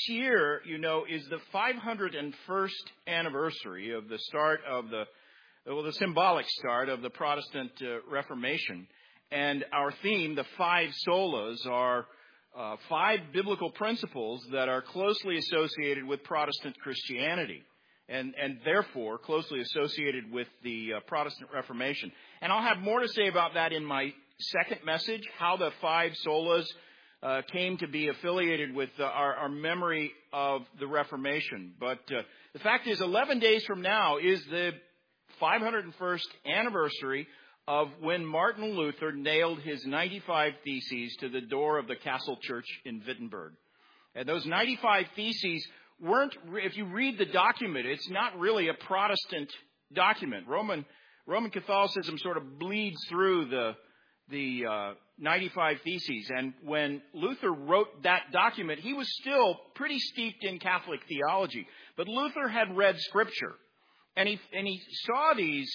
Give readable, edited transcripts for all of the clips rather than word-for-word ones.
year, is the 501st anniversary of the start of the symbolic start of the Protestant Reformation. And our theme, the five solas, are five biblical principles that are closely associated with Protestant Christianity and therefore closely associated with the Protestant Reformation. And I'll have more to say about that in my second message, how the five solas came to be affiliated with our memory of the Reformation. But the fact is, 11 days from now is the 501st anniversary of when Martin Luther nailed his 95 Theses to the door of the Castle Church in Wittenberg. And those 95 Theses weren't, if you read the document, it's not really a Protestant document. Roman Catholicism sort of bleeds through the 95 Theses. And when Luther wrote that document, he was still pretty steeped in Catholic theology. But Luther had read Scripture. And he saw these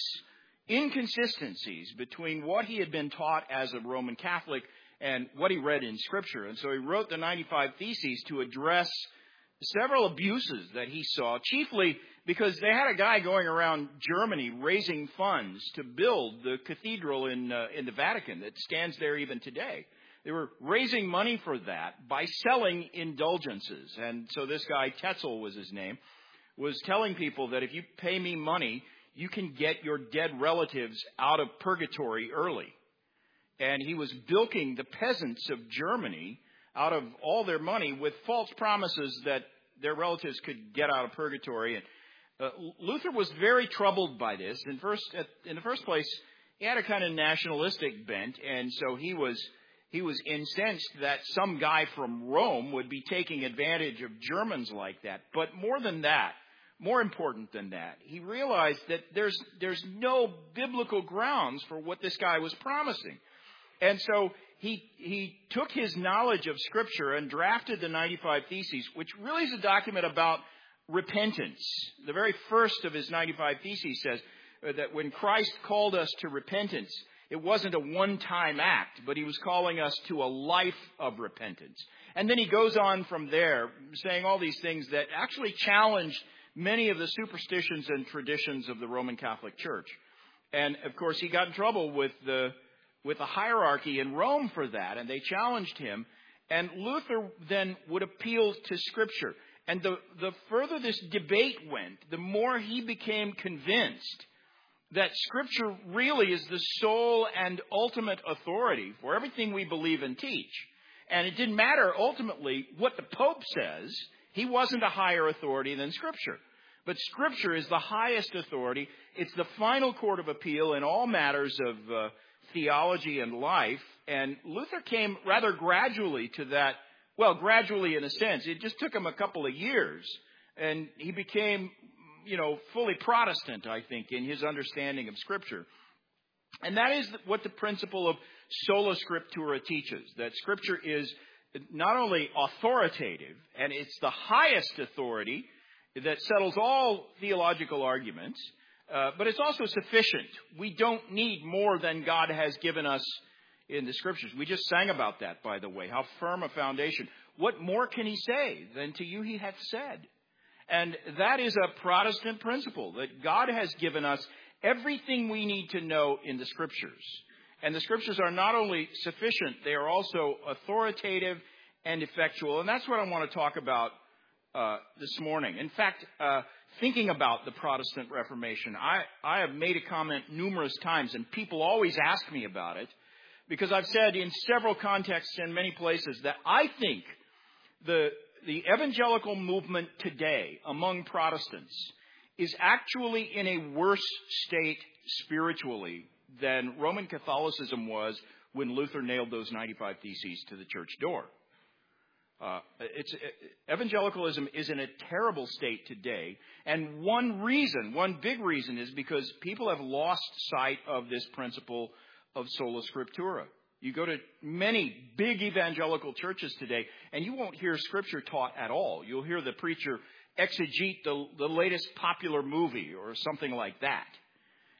inconsistencies between what he had been taught as a Roman Catholic and what he read in Scripture. And so he wrote the 95 Theses to address several abuses that he saw, chiefly because they had a guy going around Germany raising funds to build the cathedral in the Vatican that stands there even today. They were raising money for that by selling indulgences. And so this guy, Tetzel was his name, was telling people that if you pay me money, you can get your dead relatives out of purgatory early. And he was bilking the peasants of Germany out of all their money with false promises that their relatives could get out of purgatory. And Luther was very troubled by this. In the first place, he had a kind of nationalistic bent, and so he was incensed that some guy from Rome would be taking advantage of Germans like that. But more important than that, he realized that there's no biblical grounds for what this guy was promising. And so he took his knowledge of Scripture and drafted the 95 Theses, which really is a document about repentance. The very first of his 95 Theses says that when Christ called us to repentance, it wasn't a one-time act, but he was calling us to a life of repentance. And then he goes on from there, saying all these things that actually challenged many of the superstitions and traditions of the Roman Catholic Church. And, of course, he got in trouble with the hierarchy in Rome for that, and they challenged him. And Luther then would appeal to Scripture. And the further this debate went, the more he became convinced that Scripture really is the sole and ultimate authority for everything we believe and teach. And it didn't matter ultimately what the Pope says. He wasn't a higher authority than Scripture. But Scripture is the highest authority. It's the final court of appeal in all matters of theology and life. And Luther came rather gradually to that. Well, gradually in a sense. It just took him a couple of years. And he became, fully Protestant, I think, in his understanding of Scripture. And that is what the principle of sola scriptura teaches, that Scripture is not only authoritative, and it's the highest authority that settles all theological arguments, but it's also sufficient. We don't need more than God has given us in the Scriptures. We just sang about that, by the way. How firm a foundation. What more can he say than to you he hath said? And that is a Protestant principle, that God has given us everything we need to know in the Scriptures. And the Scriptures are not only sufficient, they are also authoritative and effectual. And that's what I want to talk about this morning. In fact, thinking about the Protestant Reformation, I have made a comment numerous times, and people always ask me about it, because I've said in several contexts and many places that I think the evangelical movement today among Protestants is actually in a worse state spiritually than Roman Catholicism was when Luther nailed those 95 Theses to the church door. Evangelicalism is in a terrible state today. And one big reason is because people have lost sight of this principle of sola scriptura. You go to many big evangelical churches today, and you won't hear Scripture taught at all. You'll hear the preacher exegete the latest popular movie or something like that.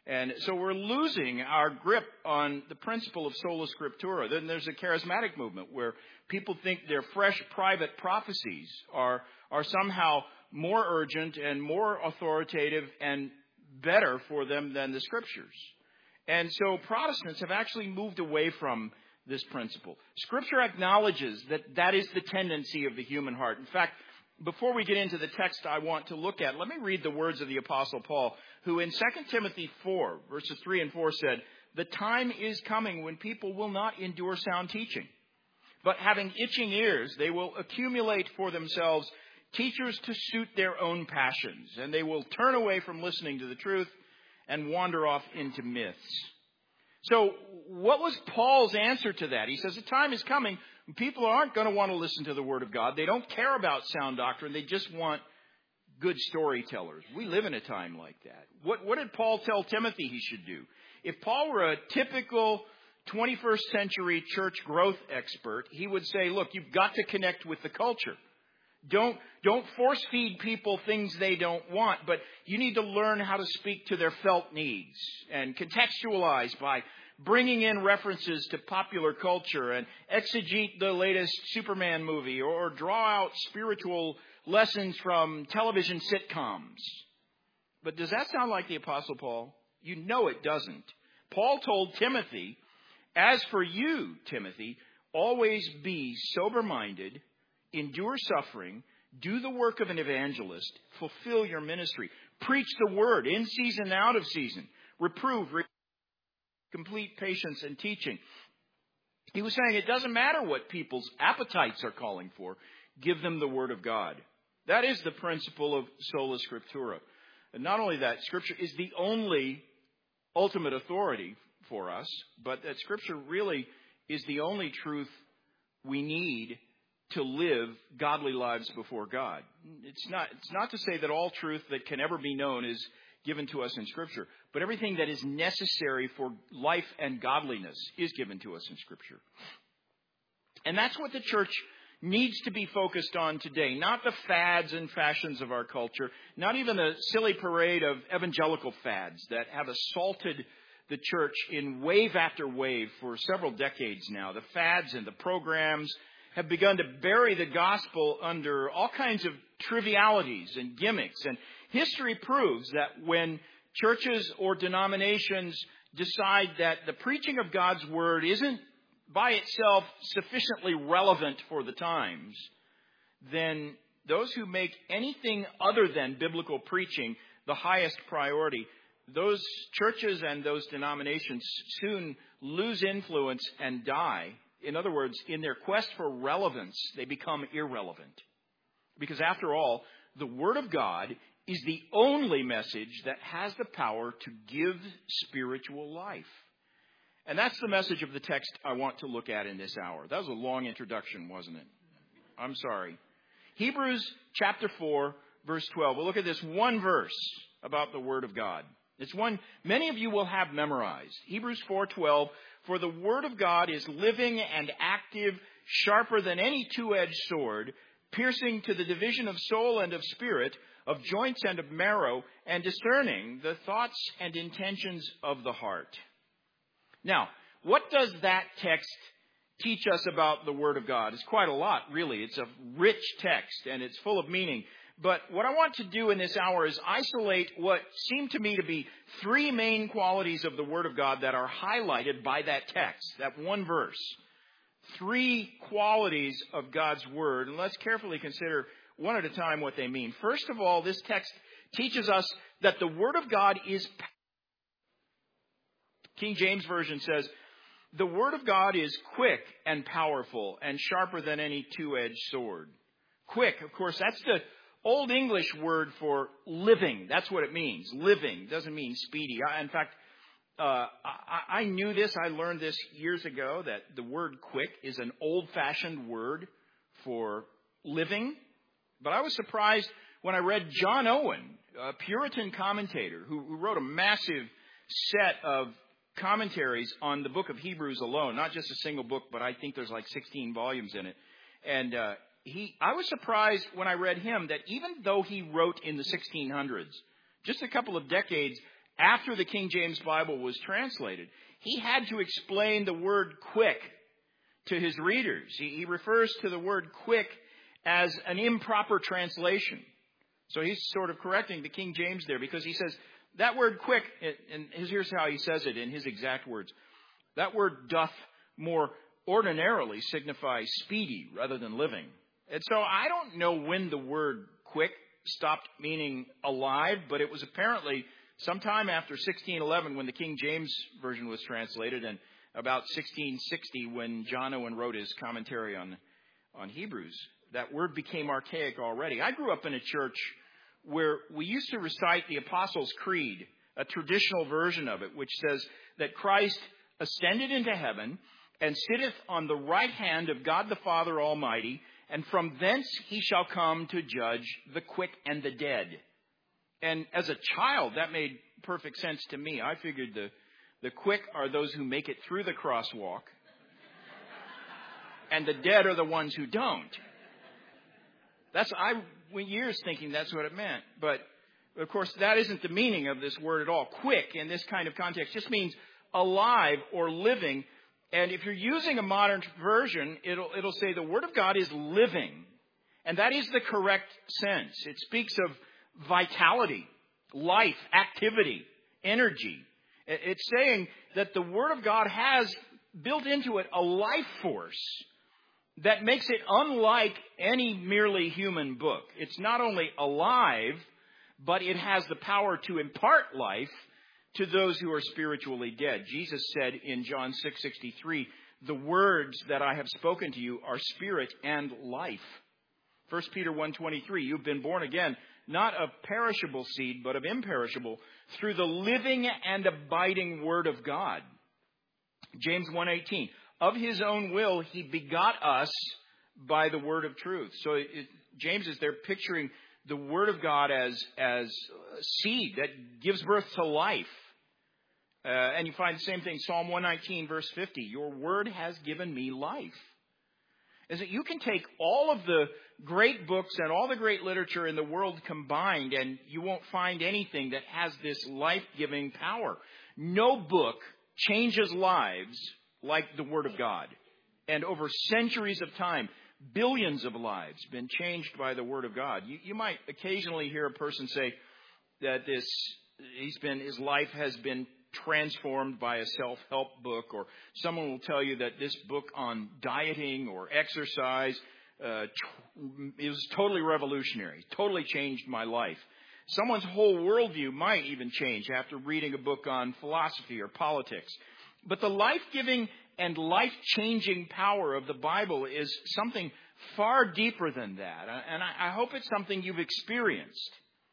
And so we're losing our grip on the principle of sola scriptura. Then there's a charismatic movement where people think their fresh private prophecies are somehow more urgent and more authoritative and better for them than the Scriptures. And so Protestants have actually moved away from this principle. Scripture acknowledges that is the tendency of the human heart. In fact, before we get into the text I want to look at, let me read the words of the Apostle Paul, who in 2 Timothy 4, verses 3 and 4 said, "The time is coming when people will not endure sound teaching, but having itching ears, they will accumulate for themselves teachers to suit their own passions, and they will turn away from listening to the truth and wander off into myths." So what was Paul's answer to that? He says the time is coming when people aren't going to want to listen to the Word of God. They don't care about sound doctrine. They just want good storytellers. We live in a time like that. What did Paul tell Timothy he should do? If Paul were a typical 21st century church growth expert, he would say, look, you've got to connect with the culture. Don't force feed people things they don't want, but you need to learn how to speak to their felt needs and contextualize by bringing in references to popular culture and exegete the latest Superman movie or draw out spiritual lessons from television sitcoms. But does that sound like the Apostle Paul? You know it doesn't. Paul told Timothy, "As for you, Timothy, always be sober-minded, endure suffering, do the work of an evangelist, fulfill your ministry, preach the word in season and out of season, reprove, complete patience and teaching." He was saying it doesn't matter what people's appetites are calling for. Give them the word of God. That is the principle of sola scriptura. And not only that, Scripture is the only ultimate authority for us, but that Scripture really is the only truth we need to live godly lives before God. It's not to say that all truth that can ever be known is given to us in Scripture, but everything that is necessary for life and godliness is given to us in Scripture. And that's what the church needs to be focused on today, not the fads and fashions of our culture, not even the silly parade of evangelical fads that have assaulted the church in wave after wave for several decades now. The fads and the programs have begun to bury the gospel under all kinds of trivialities and gimmicks. And history proves that when churches or denominations decide that the preaching of God's word isn't by itself sufficiently relevant for the times, then those who make anything other than biblical preaching the highest priority, those churches and those denominations soon lose influence and die. In other words, in their quest for relevance, they become irrelevant. Because after all, the Word of God is the only message that has the power to give spiritual life. And that's the message of the text I want to look at in this hour. That was a long introduction, wasn't it? I'm sorry. Hebrews chapter 4, verse 12. We'll look at this one verse about the Word of God. It's one many of you will have memorized. Hebrews 4:12. "For the Word of God is living and active, sharper than any two-edged sword, piercing to the division of soul and of spirit, of joints and of marrow, and discerning the thoughts and intentions of the heart." Now, what does that text teach us about the Word of God? It's quite a lot, really. It's a rich text, and it's full of meaning. But what I want to do in this hour is isolate what seem to me to be three main qualities of the Word of God that are highlighted by that text, that one verse. Three qualities of God's Word, and let's carefully consider one at a time what they mean. First of all, this text teaches us that the Word of God is powerful. King James Version says, "The Word of God is quick and powerful and sharper than any two-edged sword." Quick, of course, that's the Old English word for living. That's what it means. Living doesn't mean speedy. In fact, I knew this. I learned this years ago, that the word quick is an old-fashioned word for living. But I was surprised when I read John Owen, a Puritan commentator who wrote a massive set of commentaries on the book of Hebrews alone. Not just a single book, but I think there's like 16 volumes in it. And I was surprised when I read him that even though he wrote in the 1600s, just a couple of decades after the King James Bible was translated, he had to explain the word quick to his readers. He refers to the word quick as an improper translation. So he's sort of correcting the King James there, because he says that word quick, and here's how he says it in his exact words. That word doth more ordinarily signify speedy rather than living. And so I don't know when the word quick stopped meaning alive, but it was apparently sometime after 1611 when the King James Version was translated, and about 1660 when John Owen wrote his commentary on Hebrews. That word became archaic already. I grew up in a church where we used to recite the Apostles' Creed, a traditional version of it, which says that Christ ascended into heaven and sitteth on the right hand of God the Father Almighty, and from thence he shall come to judge the quick and the dead. And as a child, that made perfect sense to me. I figured the quick are those who make it through the crosswalk, and the dead are the ones who don't. I went years thinking that's what it meant. But, of course, that isn't the meaning of this word at all. Quick, in this kind of context, just means alive or living. And if you're using a modern version, it'll say the Word of God is living. And that is the correct sense. It speaks of vitality, life, activity, energy. It's saying that the Word of God has built into it a life force that makes it unlike any merely human book. It's not only alive, but it has the power to impart life to those who are spiritually dead. Jesus said in John 6:63, the words that I have spoken to you are spirit and life. 1 Peter 1:23, you've been born again, not of perishable seed, but of imperishable, through the living and abiding Word of God. James 1:18, of his own will he begot us by the word of truth. So James is there picturing the Word of God as seed that gives birth to life. And you find the same thing, Psalm 119, verse 50. Your word has given me life. Is that you can take all of the great books and all the great literature in the world combined, and you won't find anything that has this life-giving power. No book changes lives like the Word of God. And over centuries of time, billions of lives been changed by the Word of God. You might occasionally hear a person say that his life has been transformed by a self-help book, or someone will tell you that this book on dieting or exercise is totally revolutionary, totally changed my life. Someone's whole worldview might even change after reading a book on philosophy or politics. But the life-giving and life-changing power of the Bible is something far deeper than that. And I hope it's something you've experienced.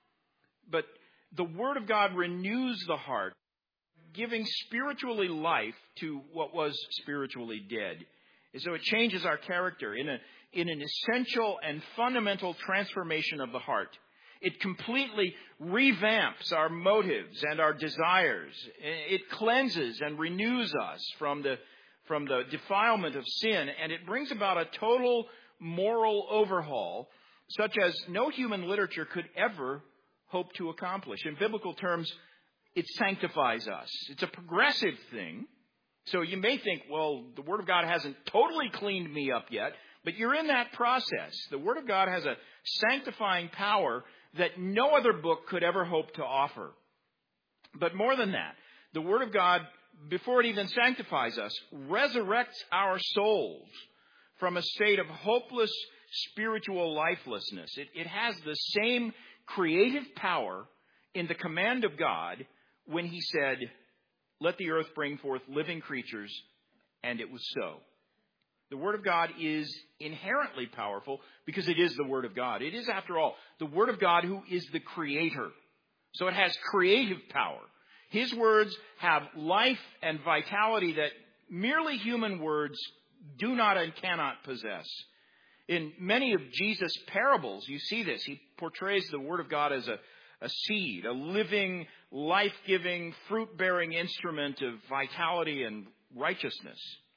But the Word of God renews the heart, giving spiritually life to what was spiritually dead. And so it changes our character in an essential and fundamental transformation of the heart. It completely revamps our motives and our desires. It cleanses and renews us from the defilement of sin, and it brings about a total moral overhaul such as no human literature could ever hope to accomplish. In biblical terms, it sanctifies us. It's a progressive thing. So you may think, well, the Word of God hasn't totally cleaned me up yet, but you're in that process. The Word of God has a sanctifying power that no other book could ever hope to offer. But more than that, the Word of God, before it even sanctifies us, resurrects our souls from a state of hopeless spiritual lifelessness. It has the same creative power in the command of God when He said, let the earth bring forth living creatures, and it was so. The Word of God is inherently powerful because it is the Word of God. It is, after all, the Word of God who is the Creator. So it has creative power. His words have life and vitality that merely human words do not and cannot possess. In many of Jesus' parables, you see this. He portrays the Word of God as a seed, a living, life-giving, fruit-bearing instrument of vitality and righteousness.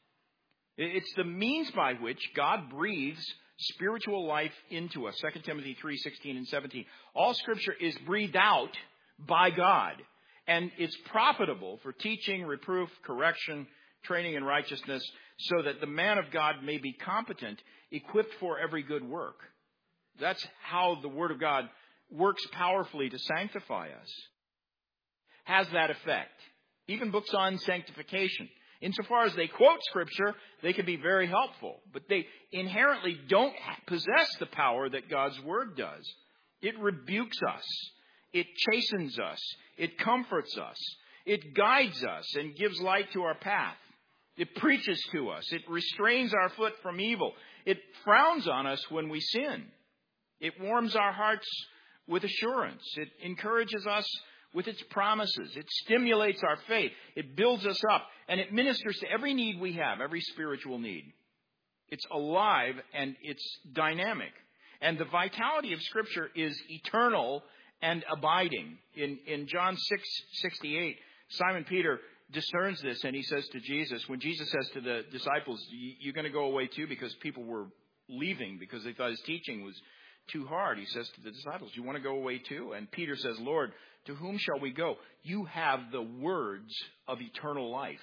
It's the means by which God breathes spiritual life into us. 2 Timothy 3:16 and 17. All Scripture is breathed out by God And it's profitable for teaching, reproof, correction, training in righteousness, so that the man of God may be competent, equipped for every good work. That's how the Word of God works powerfully to sanctify us. Has that effect. Even books on sanctification. Insofar as they quote Scripture, they can be very helpful. But they inherently don't possess the power that God's Word does. It rebukes us. It chastens us. It comforts us. It guides us and gives light to our path. It preaches to us. It restrains our foot from evil. It frowns on us when we sin. It warms our hearts with assurance. It encourages us with its promises. It stimulates our faith. It builds us up. And it ministers to every need we have, every spiritual need. It's alive and it's dynamic. And the vitality of Scripture is eternal and abiding. In John 6:68, Simon Peter discerns this, and he says to Jesus, when Jesus says to the disciples, you're going to go away too, because people were leaving because they thought his teaching was too hard. He says to the disciples, you want to go away too? And Peter says, Lord, to whom shall we go? You have the words of eternal life.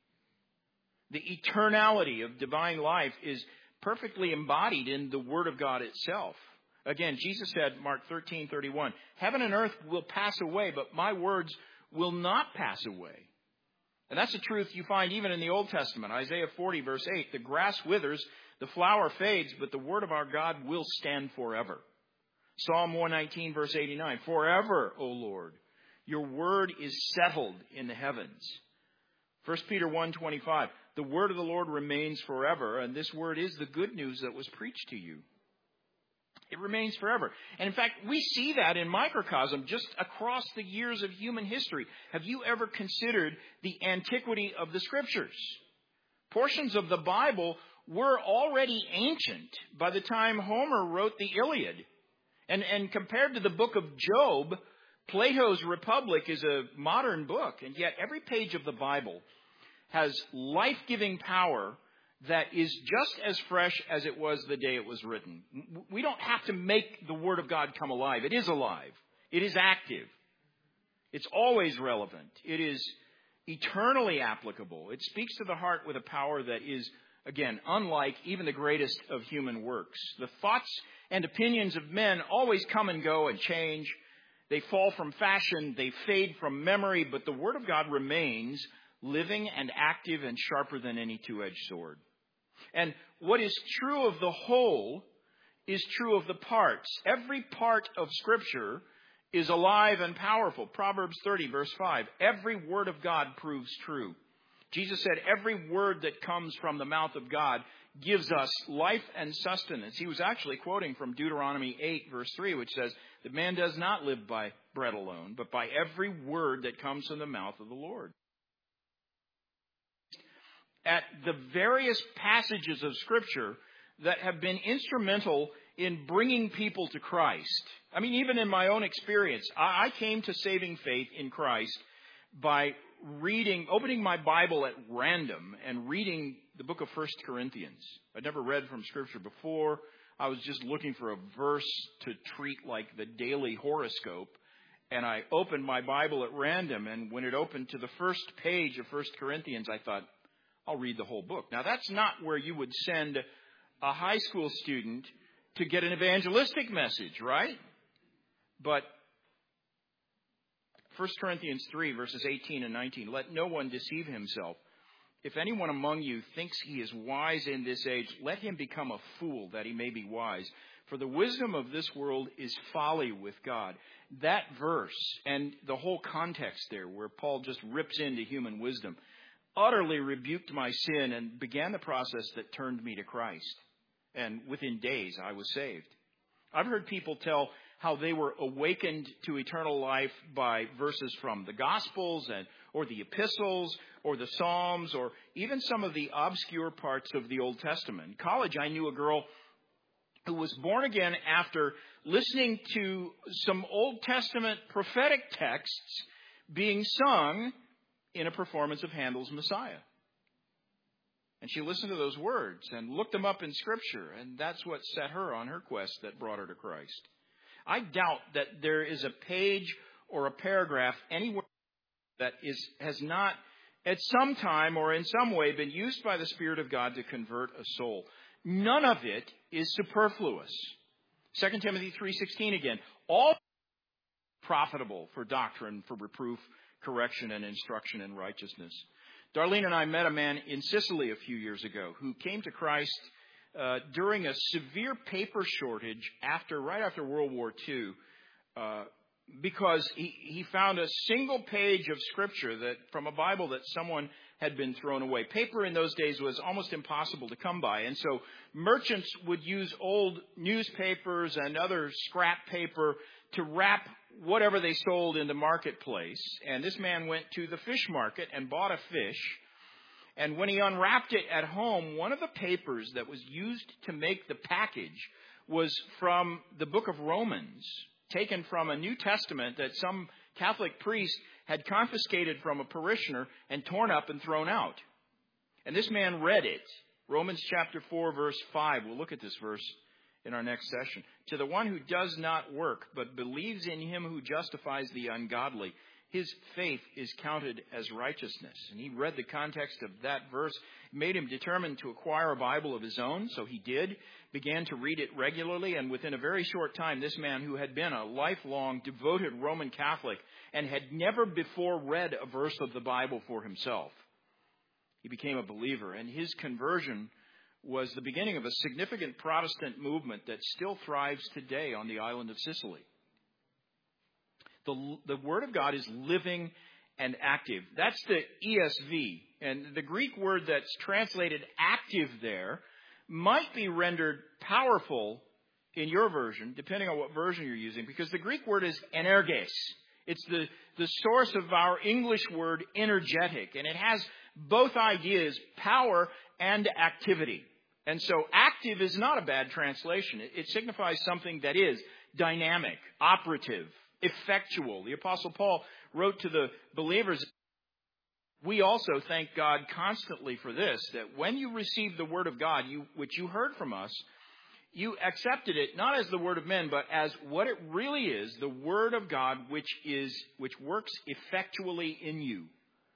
The eternality of divine life is perfectly embodied in the Word of God itself. Again, Jesus said, Mark 13:31, heaven and earth will pass away, but my words will not pass away. And that's a truth you find even in the Old Testament. Isaiah 40, verse 8, the grass withers, the flower fades, but the word of our God will stand forever. Psalm 119, verse 89, forever, O Lord, your word is settled in the heavens. 1 Peter 1:25, the word of the Lord remains forever, and this word is the good news that was preached to you. It remains forever. And in fact, we see that in microcosm just across the years of human history. Have you ever considered the antiquity of the Scriptures? Portions of the Bible were already ancient by the time Homer wrote the Iliad. And compared to the book of Job, Plato's Republic is a modern book. And yet every page of the Bible has life-giving power that is just as fresh as it was the day it was written. We don't have to make the Word of God come alive. It is alive. It is active. It's always relevant. It is eternally applicable. It speaks to the heart with a power that is, again, unlike even the greatest of human works. The thoughts and opinions of men always come and go and change. They fall from fashion. They fade from memory. But the Word of God remains living and active and sharper than any two-edged sword. And what is true of the whole is true of the parts. Every part of Scripture is alive and powerful. Proverbs 30, verse 5. Every word of God proves true. Jesus said every word that comes from the mouth of God gives us life and sustenance. He was actually quoting from Deuteronomy 8, verse 3, which says that man does not live by bread alone, but by every word that comes from the mouth of the Lord. At the various passages of Scripture that have been instrumental in bringing people to Christ. I mean, even in my own experience, I came to saving faith in Christ by opening my Bible at random and reading the book of 1 Corinthians. I'd never read from Scripture before. I was just looking for a verse to treat like the daily horoscope. And I opened my Bible at random, and when it opened to the first page of 1 Corinthians, I thought, I'll read the whole book. Now, that's not where you would send a high school student to get an evangelistic message, right? But 1 Corinthians 3, verses 18 and 19, let no one deceive himself. If anyone among you thinks he is wise in this age, let him become a fool that he may be wise. For the wisdom of this world is folly with God. That verse and the whole context there, where Paul just rips into human wisdom, utterly rebuked my sin and began the process that turned me to Christ. And within days, I was saved. I've heard people tell how they were awakened to eternal life by verses from the Gospels or the Epistles or the Psalms or even some of the obscure parts of the Old Testament. In college, I knew a girl who was born again after listening to some Old Testament prophetic texts being sung in a performance of Handel's Messiah. And she listened to those words and looked them up in Scripture, and that's what set her on her quest that brought her to Christ. I doubt that there is a page or a paragraph anywhere that has not at some time or in some way been used by the Spirit of God to convert a soul. None of it is superfluous. 2 Timothy 3:16 again. All profitable for doctrine, for reproof, correction, and instruction in righteousness. Darlene and I met a man in Sicily a few years ago who came to Christ during a severe paper shortage right after World War II, because he found a single page of Scripture from a Bible that someone had been thrown away. Paper in those days was almost impossible to come by, and so merchants would use old newspapers and other scrap paper to wrap whatever they sold in the marketplace. And this man went to the fish market and bought a fish. And when he unwrapped it at home, one of the papers that was used to make the package was from the book of Romans, taken from a New Testament that some Catholic priest had confiscated from a parishioner and torn up and thrown out. And this man read it. Romans chapter 4, verse 5. We'll look at this verse in our next session. To the one who does not work, but believes in him who justifies the ungodly, his faith is counted as righteousness. And he read the context of that verse. It made him determined to acquire a Bible of his own, so he did, began to read it regularly, and within a very short time, this man who had been a lifelong devoted Roman Catholic and had never before read a verse of the Bible for himself, he became a believer, and his conversion was the beginning of a significant Protestant movement that still thrives today on the island of Sicily. The Word of God is living and active. That's the ESV. And the Greek word that's translated active there might be rendered powerful in your version, depending on what version you're using, because the Greek word is energes. It's the source of our English word energetic, and it has both ideas, power and activity. And so active is not a bad translation. It signifies something that is dynamic, operative, effectual. The Apostle Paul wrote to the believers, we also thank God constantly for this, that when you received the Word of God, which you heard from us, you accepted it not as the word of men, but as what it really is, the Word of God, which works effectually in you.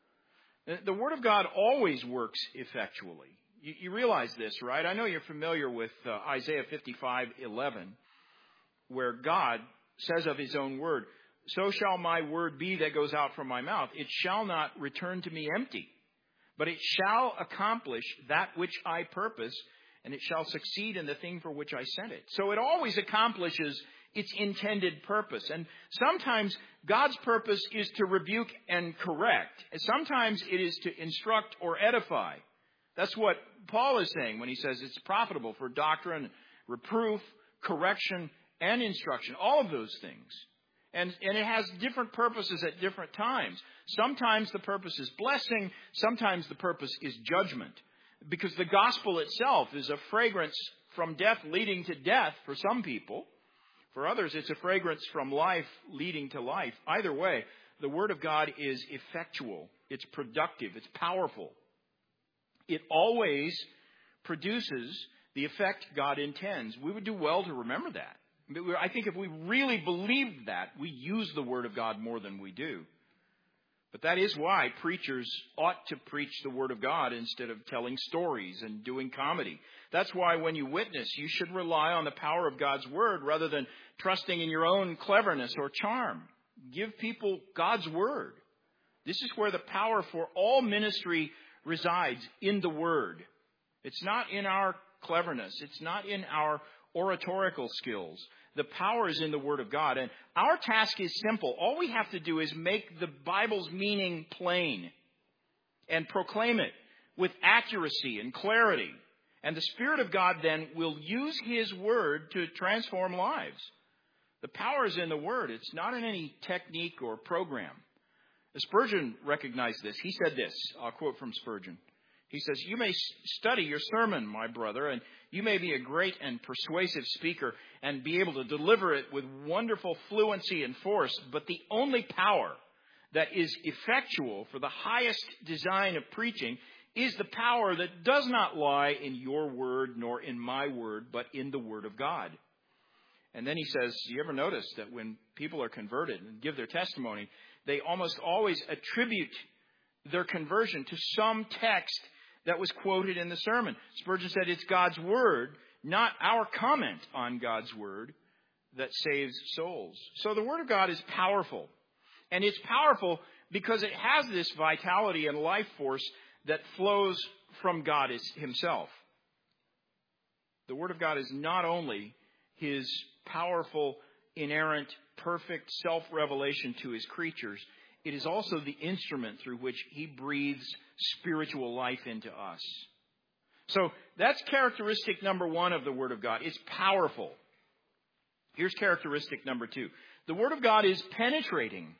The Word of God always works effectually. You realize this, right? I know you're familiar with Isaiah 55:11, where God says of his own word, so shall my word be that goes out from my mouth. It shall not return to me empty, but it shall accomplish that which I purpose, and it shall succeed in the thing for which I sent it. So it always accomplishes its intended purpose. And sometimes God's purpose is to rebuke and correct. And sometimes it is to instruct or edify. That's what Paul is saying when he says it's profitable for doctrine, reproof, correction, and instruction. All of those things. And it has different purposes at different times. Sometimes the purpose is blessing. Sometimes the purpose is judgment. Because the gospel itself is a fragrance from death leading to death for some people. For others, it's a fragrance from life leading to life. Either way, the Word of God is effectual. It's productive. It's powerful. It always produces the effect God intends. We would do well to remember that. I think if we really believed that, we use the Word of God more than we do. But that is why preachers ought to preach the Word of God instead of telling stories and doing comedy. That's why when you witness, you should rely on the power of God's Word rather than trusting in your own cleverness or charm. Give people God's Word. This is where the power for all ministry resides, in the Word. It's not in our cleverness. It's not in our oratorical skills. The power is in the Word of God. And our task is simple. All we have to do is make the Bible's meaning plain and proclaim it with accuracy and clarity. And the Spirit of God then will use His Word to transform lives. The power is in the Word. It's not in any technique or program. Spurgeon recognized this. He said this. I'll quote from Spurgeon. He says, you may study your sermon, my brother, and you may be a great and persuasive speaker and be able to deliver it with wonderful fluency and force, but the only power that is effectual for the highest design of preaching is the power that does not lie in your word nor in my word, but in the Word of God. And then he says, you ever notice that when people are converted and give their testimony, they almost always attribute their conversion to some text that was quoted in the sermon. Spurgeon said it's God's Word, not our comment on God's Word, that saves souls. So the Word of God is powerful. And it's powerful because it has this vitality and life force that flows from God Himself. The Word of God is not only His powerful, inerrant, perfect self-revelation to His creatures, it is also the instrument through which He breathes spiritual life into us. So that's characteristic number one of the Word of God. It's powerful. Here's characteristic number two. The Word of God is penetrating.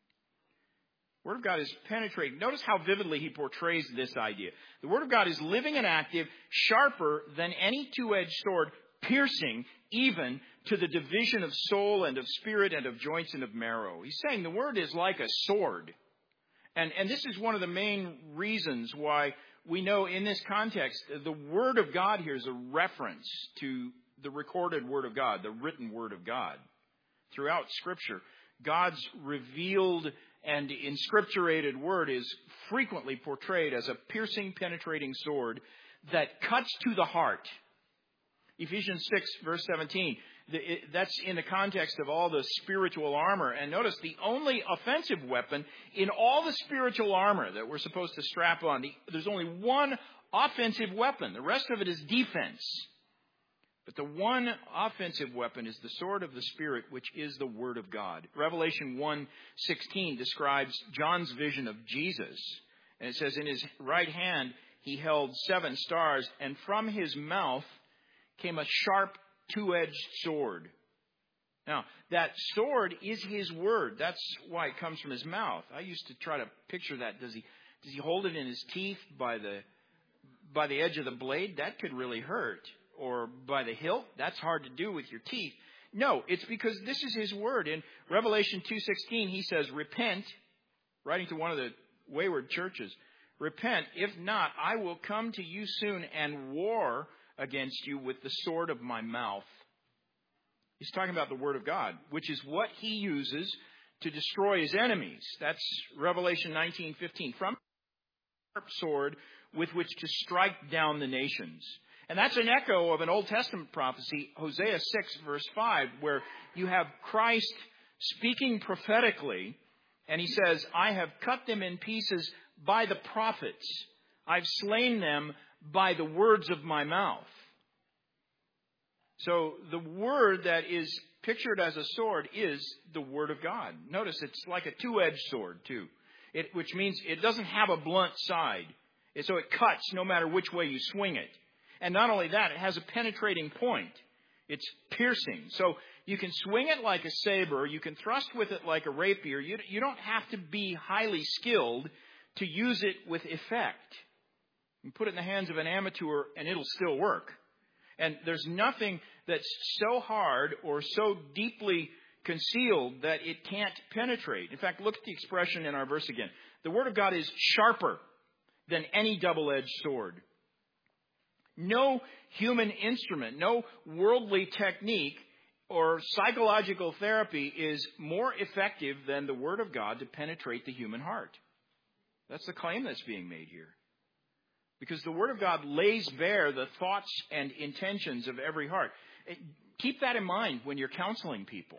The Word of God is penetrating. Notice how vividly he portrays this idea. The Word of God is living and active, sharper than any two-edged sword, piercing even to the division of soul and of spirit and of joints and of marrow. He's saying the Word is like a sword. And this is one of the main reasons why we know in this context the Word of God here is a reference to the recorded Word of God, the written Word of God. Throughout Scripture, God's revealed and inscripturated Word is frequently portrayed as a piercing, penetrating sword that cuts to the heart. Ephesians 6, verse 17, that's in the context of all the spiritual armor. And notice the only offensive weapon in all the spiritual armor that we're supposed to strap on, there's only one offensive weapon. The rest of it is defense. But the one offensive weapon is the sword of the Spirit, which is the Word of God. Revelation 1:16 describes John's vision of Jesus. And it says, in his right hand he held 7 stars, and from his mouth came a sharp two-edged sword. Now, that sword is his word. That's why it comes from his mouth. I used to try to picture that. Does he hold it in his teeth by the edge of the blade? That could really hurt. Or by the hilt? That's hard to do with your teeth. No, it's because this is his word. In Revelation 2:16, he says, repent, writing to one of the wayward churches, repent, if not, I will come to you soon and war against you with the sword of my mouth. He's talking about the Word of God, which is what he uses to destroy his enemies. That's Revelation 19:15. From a sharp sword with which to strike down the nations. And that's an echo of an Old Testament prophecy, Hosea 6, verse 5, where you have Christ speaking prophetically, and he says, I have cut them in pieces by the prophets. I've slain them by the words of my mouth. So the word that is pictured as a sword is the Word of God. Notice it's like a two-edged sword, too, which means it doesn't have a blunt side. So it cuts no matter which way you swing it. And not only that, it has a penetrating point. It's piercing. So you can swing it like a saber. You can thrust with it like a rapier. You don't have to be highly skilled to use it with effect. You can put it in the hands of an amateur and it'll still work. And there's nothing that's so hard or so deeply concealed that it can't penetrate. In fact, look at the expression in our verse again. The Word of God is sharper than any double-edged sword. No human instrument, no worldly technique or psychological therapy is more effective than the Word of God to penetrate the human heart. That's the claim that's being made here. Because the Word of God lays bare the thoughts and intentions of every heart. Keep that in mind when you're counseling people.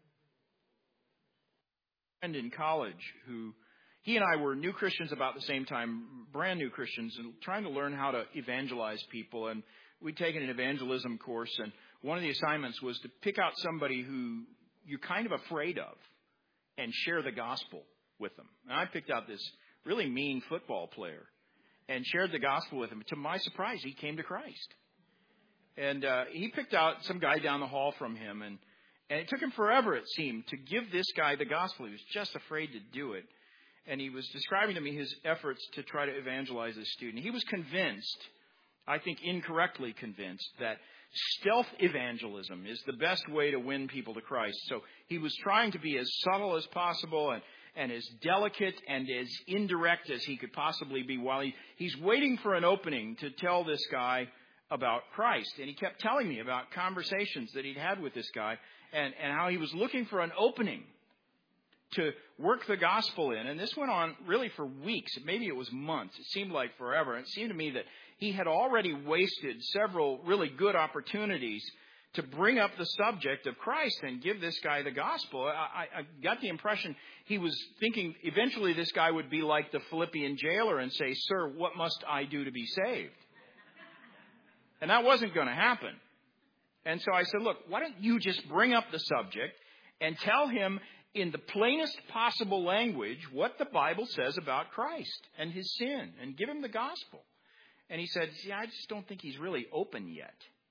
A friend in college who, he and I were new Christians about the same time, brand new Christians, and trying to learn how to evangelize people. And we'd taken an evangelism course, and one of the assignments was to pick out somebody who you're kind of afraid of and share the gospel with them. And I picked out this really mean football player and shared the gospel with him. To my surprise, he came to Christ. And he picked out some guy down the hall from him, and it took him forever, it seemed, to give this guy the gospel. He was just afraid to do it. And he was describing to me his efforts to try to evangelize this student. He was convinced, I think incorrectly convinced, that stealth evangelism is the best way to win people to Christ. So he was trying to be as subtle as possible and as delicate and as indirect as he could possibly be while he's waiting for an opening to tell this guy about Christ. And he kept telling me about conversations that he'd had with this guy and how he was looking for an opening to work the gospel in. And this went on really for weeks. Maybe it was months. It seemed like forever. And it seemed to me that he had already wasted several really good opportunities to bring up the subject of Christ and give this guy the gospel. I got the impression he was thinking eventually this guy would be like the Philippian jailer and say, "Sir, what must I do to be saved?" And that wasn't going to happen. And so I said, look, why don't you just bring up the subject and tell him in the plainest possible language what the Bible says about Christ and his sin, and give him the gospel. And he said, "See, I just don't think he's really open yet."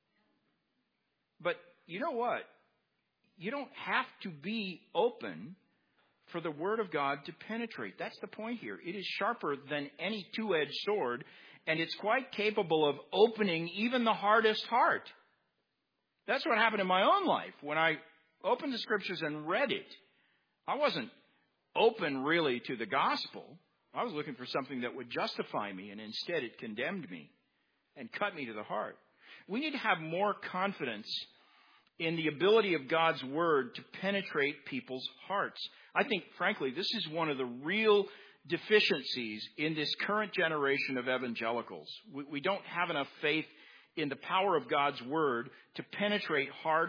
But you know what? You don't have to be open for the Word of God to penetrate. That's the point here. It is sharper than any two-edged sword, and it's quite capable of opening even the hardest heart. That's what happened in my own life. When I opened the Scriptures and read it, I wasn't open really to the gospel. I was looking for something that would justify me, and instead it condemned me and cut me to the heart. We need to have more confidence in the ability of God's Word to penetrate people's hearts. I think, frankly, this is one of the real deficiencies in this current generation of evangelicals. We don't have enough faith in the power of God's Word to penetrate hard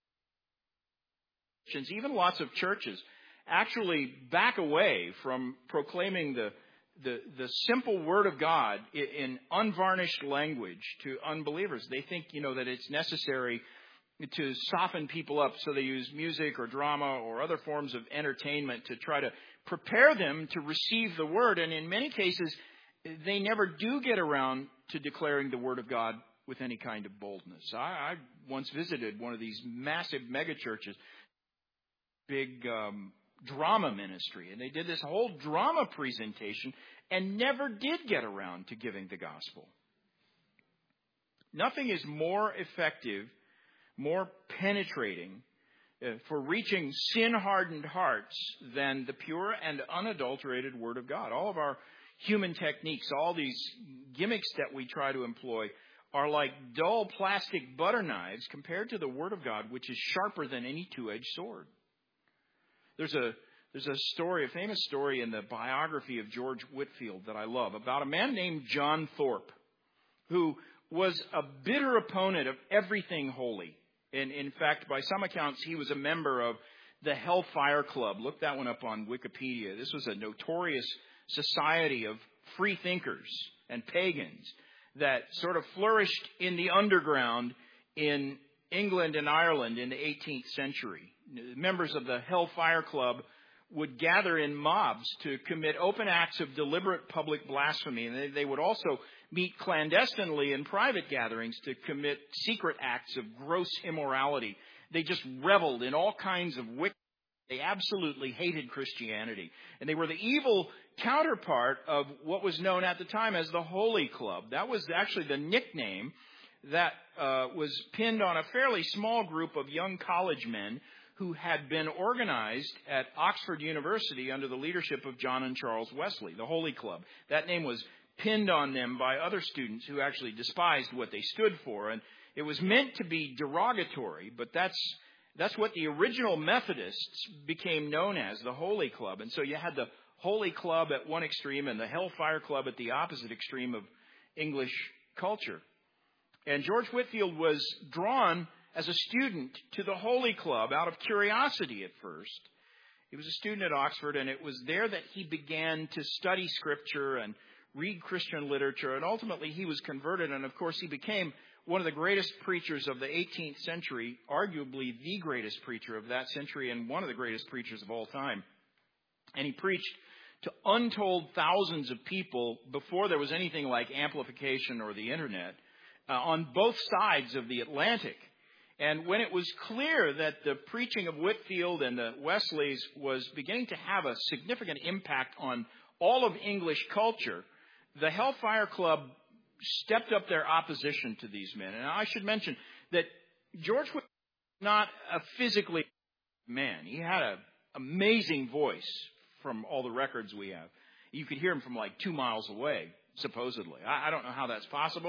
hearts. Even lots of churches actually back away from proclaiming the simple Word of God in unvarnished language to unbelievers. They think, that it's necessary to soften people up, so they use music or drama or other forms of entertainment to try to prepare them to receive the Word. And in many cases, they never do get around to declaring the Word of God with any kind of boldness. I once visited one of these massive megachurches, big drama ministry, and they did this whole drama presentation and never did get around to giving the gospel. Nothing is more effective, more penetrating for reaching sin-hardened hearts than the pure and unadulterated Word of God. All of our human techniques, all these gimmicks that we try to employ are like dull plastic butter knives compared to the Word of God, which is sharper than any two-edged sword. There's a story, a famous story in the biography of George Whitefield that I love about a man named John Thorpe, who was a bitter opponent of everything holy. And in fact, by some accounts, he was a member of the Hellfire Club. Look that one up on Wikipedia. This was a notorious society of free thinkers and pagans that sort of flourished in the underground in England and Ireland in the 18th century. Members of the Hellfire Club would gather in mobs to commit open acts of deliberate public blasphemy. And they would also meet clandestinely in private gatherings to commit secret acts of gross immorality. They just reveled in all kinds of wickedness. They absolutely hated Christianity. And they were the evil counterpart of what was known at the time as the Holy Club. That was actually the nickname that was pinned on a fairly small group of young college men who had been organized at Oxford University under the leadership of John and Charles Wesley, the Holy Club. That name was pinned on them by other students who actually despised what they stood for. And it was meant to be derogatory, but that's what the original Methodists became known as, the Holy Club. And so you had the Holy Club at one extreme and the Hellfire Club at the opposite extreme of English culture. And George Whitefield was drawn as a student to the Holy Club out of curiosity at first. He was a student at Oxford, and it was there that he began to study Scripture and read Christian literature, and ultimately he was converted, and of course he became one of the greatest preachers of the 18th century, arguably the greatest preacher of that century and one of the greatest preachers of all time. And he preached to untold thousands of people before there was anything like amplification or the internet on both sides of the Atlantic. And when it was clear that the preaching of Whitefield and the Wesleys was beginning to have a significant impact on all of English culture, the Hellfire Club stepped up their opposition to these men. And I should mention that George Whitefield was not a physically man. He had an amazing voice from all the records we have. You could hear him from like 2 miles away, supposedly. I don't know how that's possible,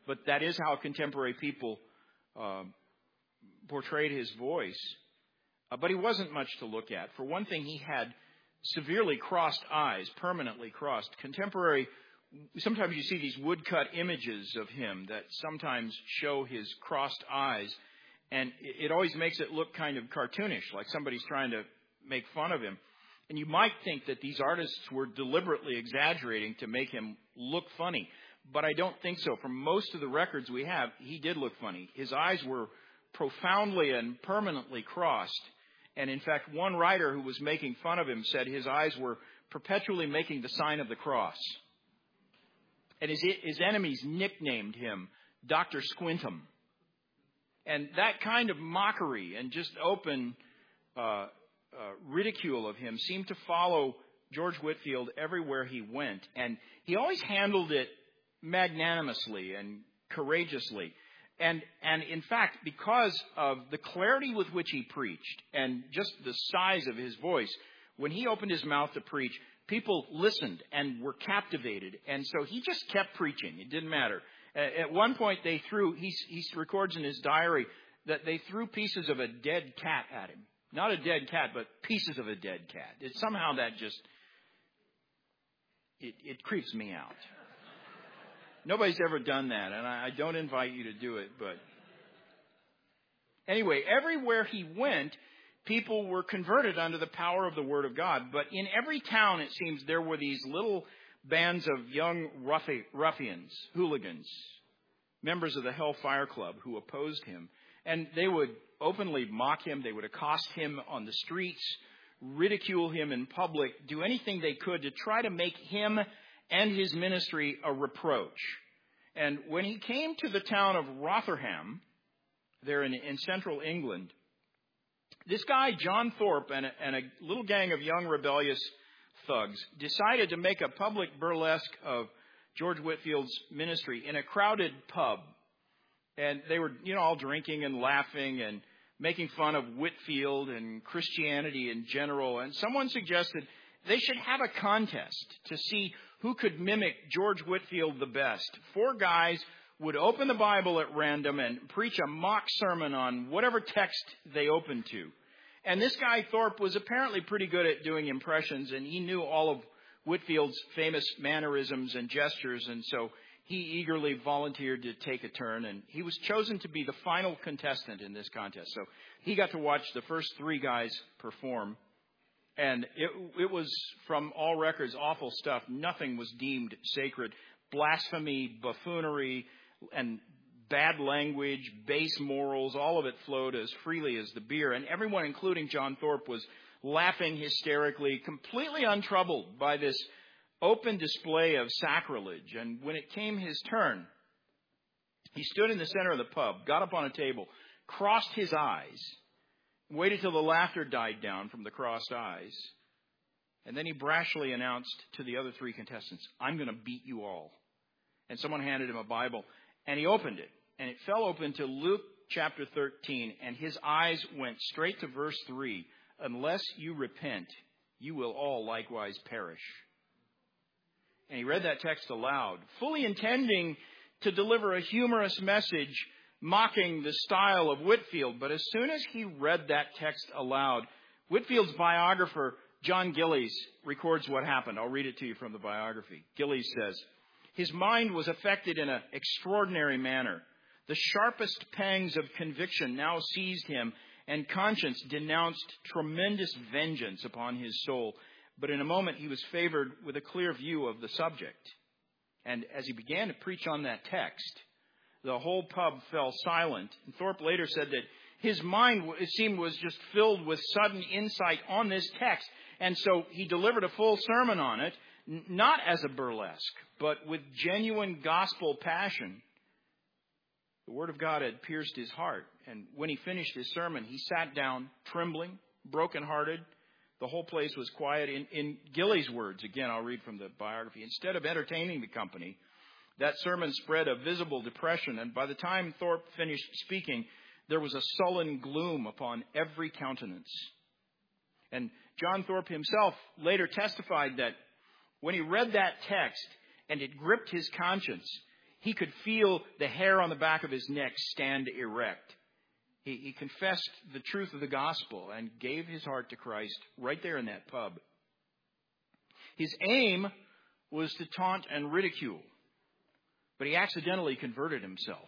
but that is how contemporary people portrayed his voice. But he wasn't much to look at. For one thing, he had severely crossed eyes, permanently crossed. Sometimes you see these woodcut images of him that sometimes show his crossed eyes, and it always makes it look kind of cartoonish, like somebody's trying to make fun of him. And you might think that these artists were deliberately exaggerating to make him look funny, but I don't think so. From most of the records we have, he did look funny. His eyes were profoundly and permanently crossed. And in fact, one writer who was making fun of him said his eyes were perpetually making the sign of the cross. And his enemies nicknamed him Dr. Squintum. And that kind of mockery and just open ridicule of him seemed to follow George Whitefield everywhere he went. And he always handled it magnanimously and courageously. And in fact, because of the clarity with which he preached and just the size of his voice, when he opened his mouth to preach, people listened and were captivated. And so he just kept preaching. It didn't matter. At one point, he records in his diary that they threw pieces of a dead cat at him. Not a dead cat, but pieces of a dead cat. Somehow that just, it creeps me out. Nobody's ever done that, and I don't invite you to do it, but anyway, everywhere he went, people were converted under the power of the Word of God. But in every town, it seems, there were these little bands of young ruffians, hooligans, members of the Hellfire Club who opposed him. And they would openly mock him. They would accost him on the streets, ridicule him in public, do anything they could to try to make him and his ministry a reproach. And when he came to the town of Rotherham, there in central England, this guy, John Thorpe, and a little gang of young rebellious thugs decided to make a public burlesque of George Whitefield's ministry in a crowded pub. And they were, all drinking and laughing and making fun of Whitefield and Christianity in general. And someone suggested they should have a contest to see who could mimic George Whitefield the best. 4 guys would open the Bible at random and preach a mock sermon on whatever text they opened to. And this guy, Thorpe, was apparently pretty good at doing impressions, and he knew all of Whitefield's famous mannerisms and gestures, and so he eagerly volunteered to take a turn, and he was chosen to be the final contestant in this contest. So he got to watch the first 3 guys perform. And it was, from all records, awful stuff. Nothing was deemed sacred. Blasphemy, buffoonery, and bad language, base morals, all of it flowed as freely as the beer. And everyone, including John Thorpe, was laughing hysterically, completely untroubled by this open display of sacrilege. And when it came his turn, he stood in the center of the pub, got up on a table, crossed his eyes, waited till the laughter died down from the crossed eyes. And then he brashly announced to the other 3 contestants, "I'm going to beat you all." And someone handed him a Bible, and he opened it. And it fell open to Luke chapter 13, and his eyes went straight to verse 3. "Unless you repent, you will all likewise perish." And he read that text aloud, fully intending to deliver a humorous message mocking the style of Whitefield. But as soon as he read that text aloud, Whitefield's biographer, John Gillies, records what happened. I'll read it to you from the biography. Gillies says, "His mind was affected in an extraordinary manner. The sharpest pangs of conviction now seized him, and conscience denounced tremendous vengeance upon his soul. But in a moment he was favored with a clear view of the subject." And as he began to preach on that text, the whole pub fell silent. And Thorpe later said that his mind, it seemed, was just filled with sudden insight on this text. And so he delivered a full sermon on it, not as a burlesque, but with genuine gospel passion. The Word of God had pierced his heart. And when he finished his sermon, he sat down, trembling, brokenhearted. The whole place was quiet. In Gillies' words, again, I'll read from the biography, "Instead of entertaining the company, that sermon spread a visible depression, and by the time Thorpe finished speaking, there was a sullen gloom upon every countenance." And John Thorpe himself later testified that when he read that text and it gripped his conscience, He could feel the hair on the back of his neck stand erect. He confessed the truth of the gospel and gave his heart to Christ right there in that pub. His aim was to taunt and ridicule, but he accidentally converted himself.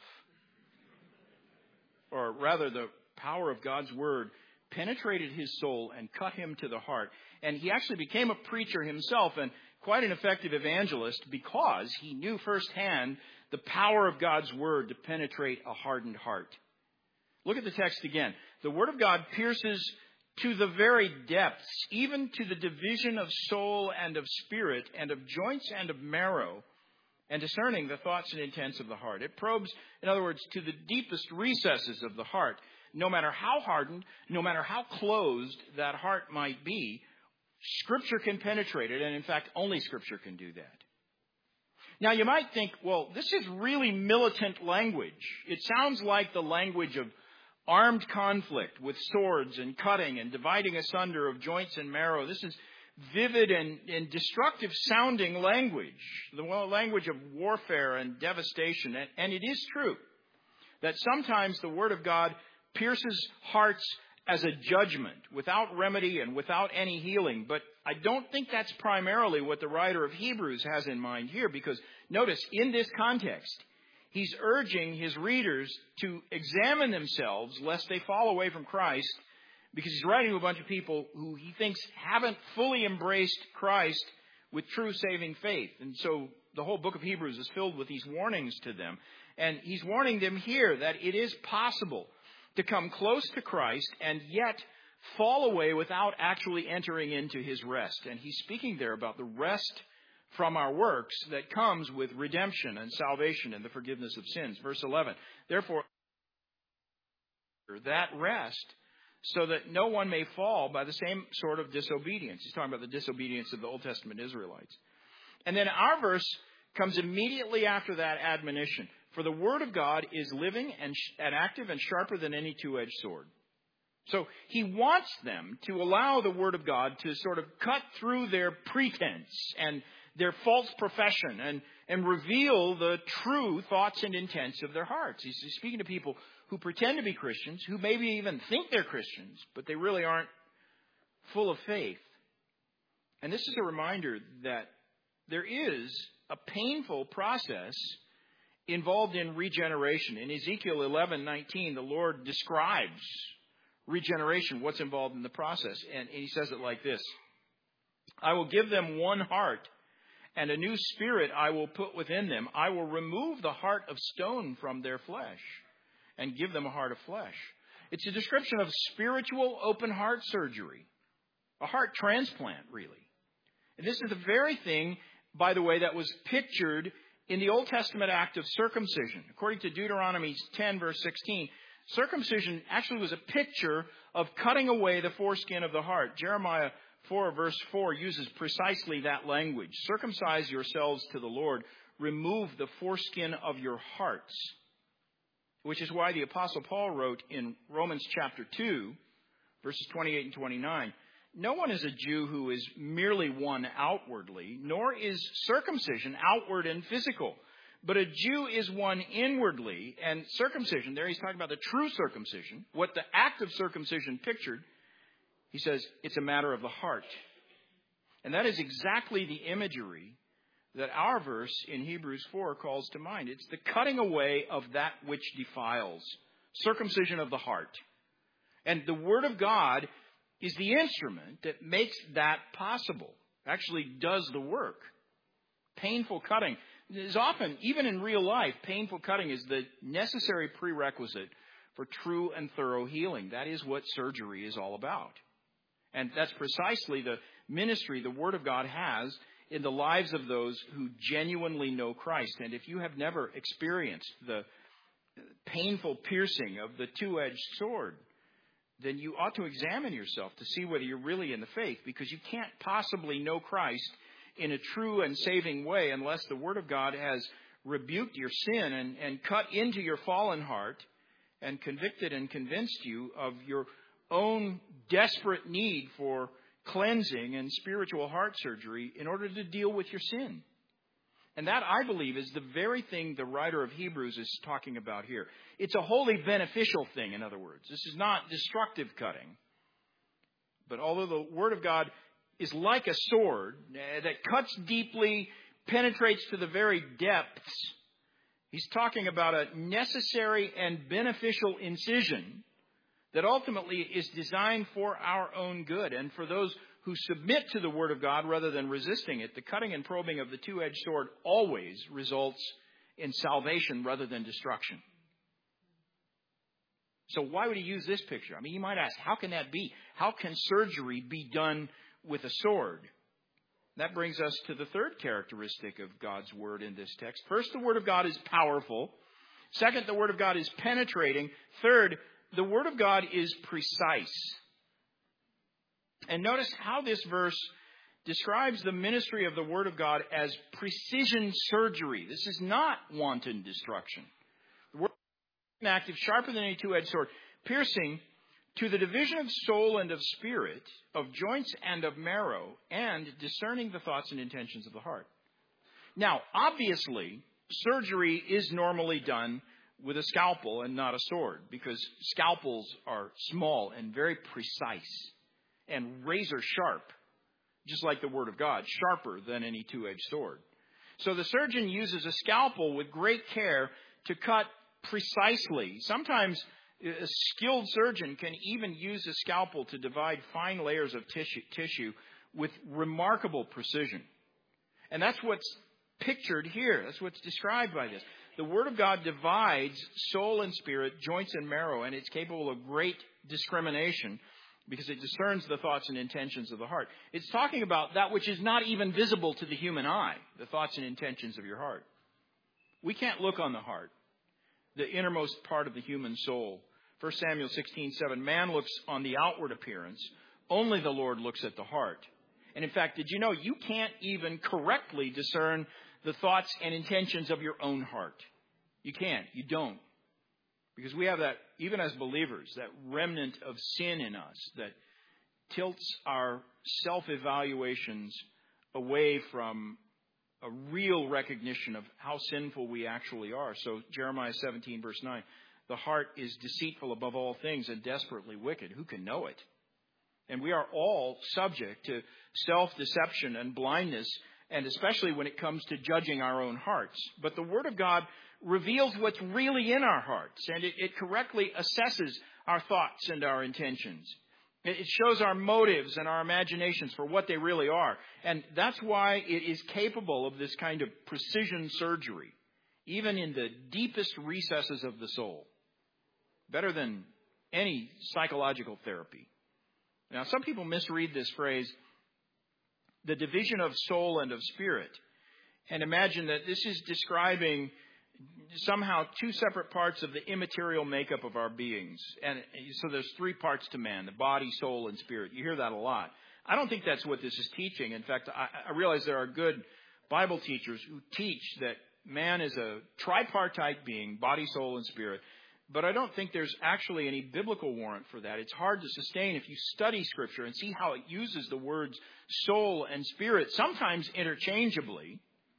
Or rather, the power of God's word penetrated his soul and cut him to the heart. And he actually became a preacher himself and quite an effective evangelist because he knew firsthand the power of God's word to penetrate a hardened heart. Look at the text again. The word of God pierces to the very depths, even to the division of soul and of spirit and of joints and of marrow, and discerning the thoughts and intents of the heart. It probes, in other words, to the deepest recesses of the heart. No matter how hardened, no matter how closed that heart might be, Scripture can penetrate it, and in fact, only Scripture can do that. Now, you might think, well, this is really militant language. It sounds like the language of armed conflict with swords and cutting and dividing asunder of joints and marrow. This is vivid and destructive sounding language, the language of warfare and devastation. And it is true that sometimes the Word of God pierces hearts as a judgment without remedy and without any healing. But I don't think that's primarily what the writer of Hebrews has in mind here, because notice, in this context, he's urging his readers to examine themselves lest they fall away from Christ, because he's writing to a bunch of people who he thinks haven't fully embraced Christ with true saving faith. And so the whole book of Hebrews is filled with these warnings to them. And he's warning them here that it is possible to come close to Christ and yet fall away without actually entering into his rest. And he's speaking there about the rest from our works that comes with redemption and salvation and the forgiveness of sins. Verse 11, therefore, that rest, so that no one may fall by the same sort of disobedience. He's talking about the disobedience of the Old Testament Israelites. And then our verse comes immediately after that admonition. For the word of God is living and active and sharper than any two-edged sword. So he wants them to allow the word of God to sort of cut through their pretense and their false profession and reveal the true thoughts and intents of their hearts. He's speaking to people who pretend to be Christians, who maybe even think they're Christians, but they really aren't full of faith. And this is a reminder that there is a painful process involved in regeneration. In Ezekiel 11:19, the Lord describes regeneration, what's involved in the process. And he says it like this: I will give them one heart, and a new spirit I will put within them. I will remove the heart of stone from their flesh and give them a heart of flesh. It's a description of spiritual open heart surgery, a heart transplant, really. And this is the very thing, by the way, that was pictured in the Old Testament act of circumcision. According to Deuteronomy 10, verse 16, circumcision actually was a picture of cutting away the foreskin of the heart. Jeremiah 4, verse 4 uses precisely that language. Circumcise yourselves to the Lord. Remove the foreskin of your hearts. Which is why the Apostle Paul wrote in Romans chapter 2, verses 28 and 29, no one is a Jew who is merely one outwardly, nor is circumcision outward and physical. But a Jew is one inwardly, and circumcision, there he's talking about the true circumcision, what the act of circumcision pictured. He says it's a matter of the heart. And that is exactly the imagery that our verse in Hebrews 4 calls to mind. It's the cutting away of that which defiles, circumcision of the heart. And the Word of God is the instrument that makes that possible, actually does the work. Painful cutting is often, even in real life, painful cutting is the necessary prerequisite for true and thorough healing. That is what surgery is all about. And that's precisely the ministry the Word of God has in the lives of those who genuinely know Christ. And if you have never experienced the painful piercing of the two-edged sword, then you ought to examine yourself to see whether you're really in the faith, because you can't possibly know Christ in a true and saving way unless the Word of God has rebuked your sin and cut into your fallen heart and convicted and convinced you of your own desperate need for cleansing and spiritual heart surgery in order to deal with your sin. And that, I believe, is the very thing the writer of Hebrews is talking about here. It's a wholly beneficial thing, in other words. This is not destructive cutting. But although the Word of God is like a sword that cuts deeply, penetrates to the very depths, he's talking about a necessary and beneficial incision that ultimately is designed for our own good and for those who submit to the Word of God rather than resisting it. The cutting and probing of the two-edged sword always results in salvation rather than destruction. So why would he use this picture? I mean, you might ask, how can that be? How can surgery be done with a sword? That brings us to the third characteristic of God's Word in this text. First, the Word of God is powerful. Second, the Word of God is penetrating. Third, the Word of God is precise. And notice how this verse describes the ministry of the Word of God as precision surgery. This is not wanton destruction. The Word is active, sharper than any two-edged sword, piercing to the division of soul and of spirit, of joints and of marrow, and discerning the thoughts and intentions of the heart. Now, obviously, surgery is normally done with a scalpel and not a sword, because scalpels are small and very precise and razor sharp, just like the Word of God, sharper than any two-edged sword. So the surgeon uses a scalpel with great care to cut precisely. Sometimes a skilled surgeon can even use a scalpel to divide fine layers of tissue with remarkable precision. And that's what's pictured here. That's what's described by this. The Word of God divides soul and spirit, joints and marrow, and it's capable of great discrimination because it discerns the thoughts and intentions of the heart. It's talking about that which is not even visible to the human eye, the thoughts and intentions of your heart. We can't look on the heart, the innermost part of the human soul. 1 Samuel 16:7, man looks on the outward appearance. Only the Lord looks at the heart. And in fact, did you know you can't even correctly discern the thoughts and intentions of your own heart? You can't. You don't. Because we have that, even as believers, that remnant of sin in us that tilts our self-evaluations away from a real recognition of how sinful we actually are. So Jeremiah 17, verse 9, the heart is deceitful above all things and desperately wicked. Who can know it? And we are all subject to self-deception and blindness, and especially when it comes to judging our own hearts. But the Word of God reveals what's really in our hearts, and it correctly assesses our thoughts and our intentions. It shows our motives and our imaginations for what they really are. And that's why it is capable of this kind of precision surgery, even in the deepest recesses of the soul. Better than any psychological therapy. Now, some people misread this phrase, the division of soul and of spirit, and imagine that this is describing somehow two separate parts of the immaterial makeup of our beings. And so there's three parts to man, the body, soul, and spirit. You hear that a lot. I don't think that's what this is teaching. In fact, I realize there are good Bible teachers who teach that man is a tripartite being, body, soul, and spirit. But I don't think there's actually any biblical warrant for that. It's hard to sustain if you study Scripture and see how it uses the words soul and spirit, sometimes interchangeably.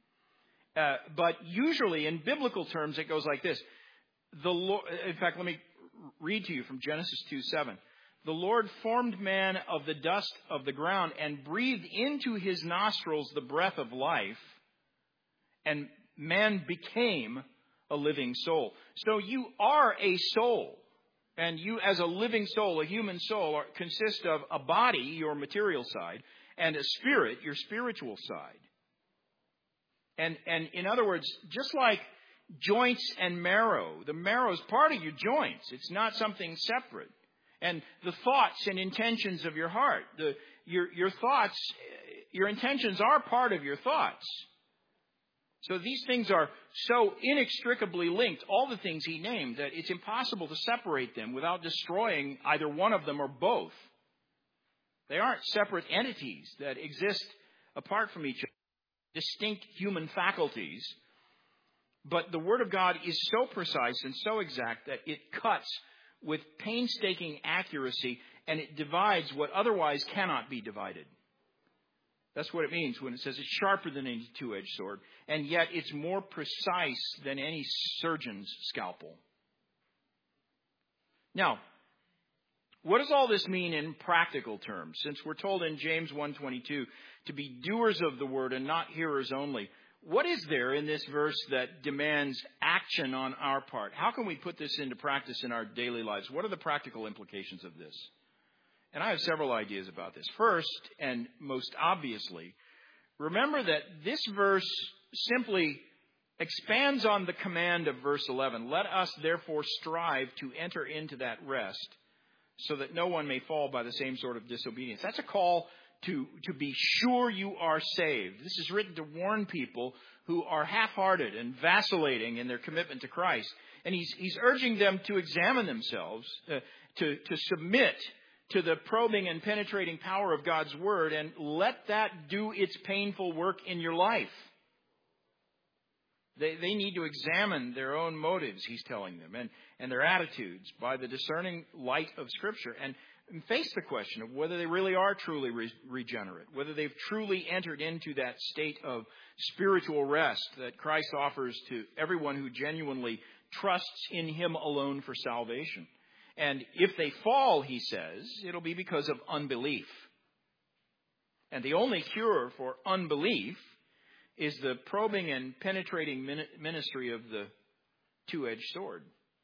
But usually in biblical terms, it goes like this. In fact, let me read to you from Genesis 2:7. The Lord formed man of the dust of the ground and breathed into his nostrils the breath of life, and man became a living soul. So you are a soul, and you as a living soul, a human soul, consist of a body, your material side, and a spirit, your spiritual side. And in other words, just like joints and marrow, the marrow is part of your joints. It's not something separate. And the thoughts and intentions of your heart, your thoughts, your intentions are part of your thoughts. So these things are so inextricably linked, all the things he named, that it's impossible to separate them without destroying either one of them or both. They aren't separate entities that exist apart from each other, distinct human faculties. But the Word of God is so precise and so exact that it cuts with painstaking accuracy, and it divides what otherwise cannot be divided. That's what it means when it says it's sharper than any two-edged sword. And yet it's more precise than any surgeon's scalpel. Now, what does all this mean in practical terms? Since we're told in James 1:22 to be doers of the word and not hearers only, what is there in this verse that demands action on our part? How can we put this into practice in our daily lives? What are the practical implications of this? And I have several ideas about this. First, and most obviously, remember that this verse simply expands on the command of verse 11. Let us therefore strive to enter into that rest, so that no one may fall by the same sort of disobedience. That's a call to be sure you are saved. This is written to warn people who are half-hearted and vacillating in their commitment to Christ. And he's urging them to examine themselves, to submit to the probing and penetrating power of God's word, and let that do its painful work in your life. They need to examine their own motives, he's telling them, and their attitudes by the discerning light of Scripture, and face the question of whether they really are truly regenerate, whether they've truly entered into that state of spiritual rest that Christ offers to everyone who genuinely trusts in him alone for salvation. And if they fall, he says, it'll be because of unbelief. And the only cure for unbelief is the probing and penetrating ministry of the two-edged sword.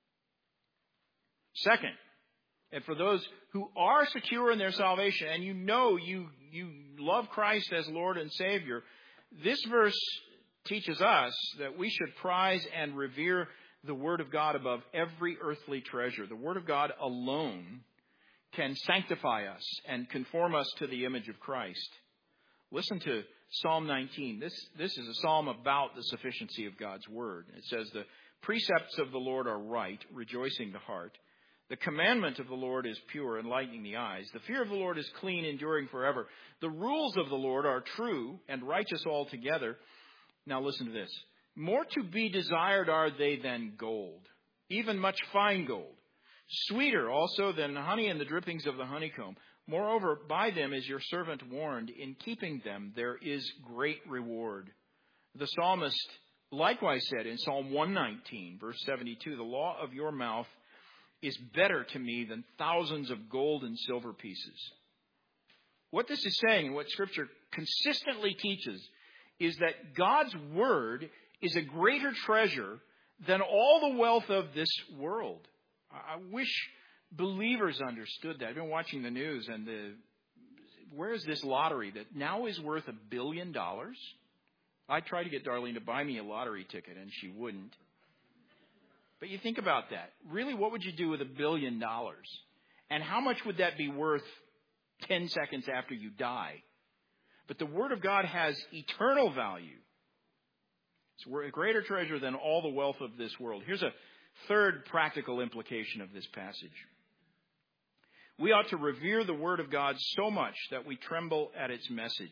Second, and for those who are secure in their salvation, and you know you love Christ as Lord and Savior, this verse teaches us that we should prize and revere the Word of God above every earthly treasure. The Word of God alone can sanctify us and conform us to the image of Christ. Listen to Psalm 19. This is a psalm about the sufficiency of God's Word. It says, the precepts of the Lord are right, rejoicing the heart. The commandment of the Lord is pure, enlightening the eyes. The fear of the Lord is clean, enduring forever. The rules of the Lord are true and righteous altogether. Now listen to this. More to be desired are they than gold, even much fine gold. Sweeter also than honey and the drippings of the honeycomb. Moreover, by them is your servant warned. In keeping them there is great reward. The psalmist likewise said in Psalm 119, verse 72, the law of your mouth is better to me than thousands of gold and silver pieces. What this is saying, and what Scripture consistently teaches, is that God's Word is a greater treasure than all the wealth of this world. I wish believers understood that. I've been watching the news, and where is this lottery that now is worth $1 billion? I tried to get Darlene to buy me a lottery ticket, and she wouldn't. But you think about that. Really, what would you do with $1 billion? And how much would that be worth 10 seconds after you die? But the Word of God has eternal value. It's a greater treasure than all the wealth of this world. Here's a third practical implication of this passage. We ought to revere the Word of God so much that we tremble at its message.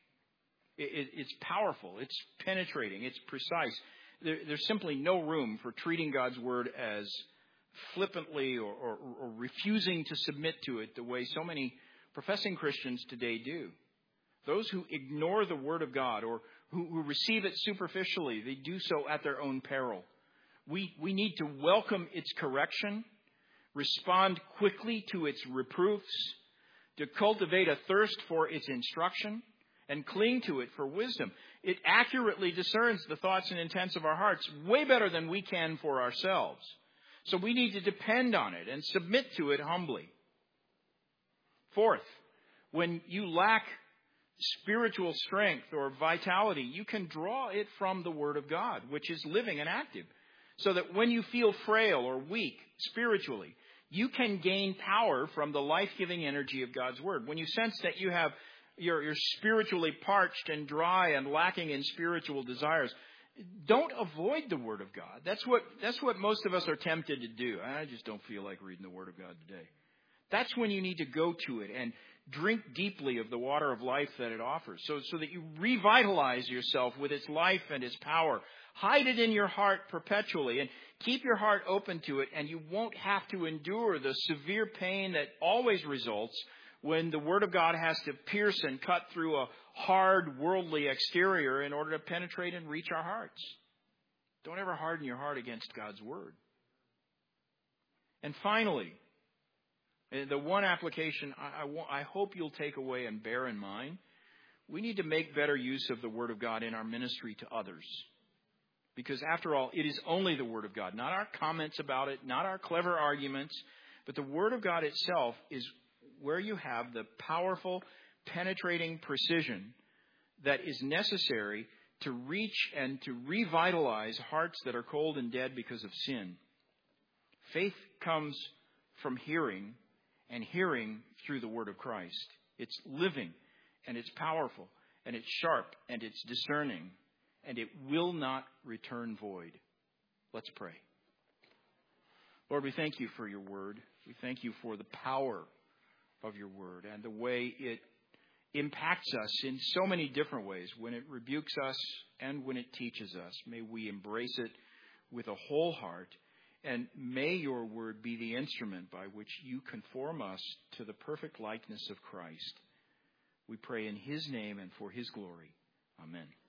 It's powerful. It's penetrating. It's precise. There's simply no room for treating God's Word as flippantly or refusing to submit to it the way so many professing Christians today do. Those who ignore the Word of God or who receive it superficially, they do so at their own peril. We need to welcome its correction, respond quickly to its reproofs, to cultivate a thirst for its instruction, and cling to it for wisdom. It accurately discerns the thoughts and intents of our hearts way better than we can for ourselves. So we need to depend on it and submit to it humbly. Fourth, when you lack spiritual strength or vitality, you can draw it from the Word of God, which is living and active. So that when you feel frail or weak spiritually, you can gain power from the life-giving energy of God's Word. When you sense that you're spiritually parched and dry and lacking in spiritual desires, don't avoid the Word of God. That's what most of us are tempted to do. I just don't feel like reading the Word of God today. That's when you need to go to it and drink deeply of the water of life that it offers, so that you revitalize yourself with its life and its power. Hide it in your heart perpetually and keep your heart open to it, and you won't have to endure the severe pain that always results when the Word of God has to pierce and cut through a hard worldly exterior in order to penetrate and reach our hearts. Don't ever harden your heart against God's Word. And finally, the one application I hope you'll take away and bear in mind, we need to make better use of the Word of God in our ministry to others. Because after all, it is only the Word of God, not our comments about it, not our clever arguments, but the Word of God itself is where you have the powerful, penetrating precision that is necessary to reach and to revitalize hearts that are cold and dead because of sin. Faith comes from hearing, and hearing through the Word of Christ. It's living, and it's powerful, and it's sharp, and it's discerning, and it will not return void. Let's pray. Lord, we thank you for your Word. We thank you for the power of your Word and the way it impacts us in so many different ways, when it rebukes us and when it teaches us. May we embrace it with a whole heart, and may your Word be the instrument by which you conform us to the perfect likeness of Christ. We pray in his name and for his glory. Amen.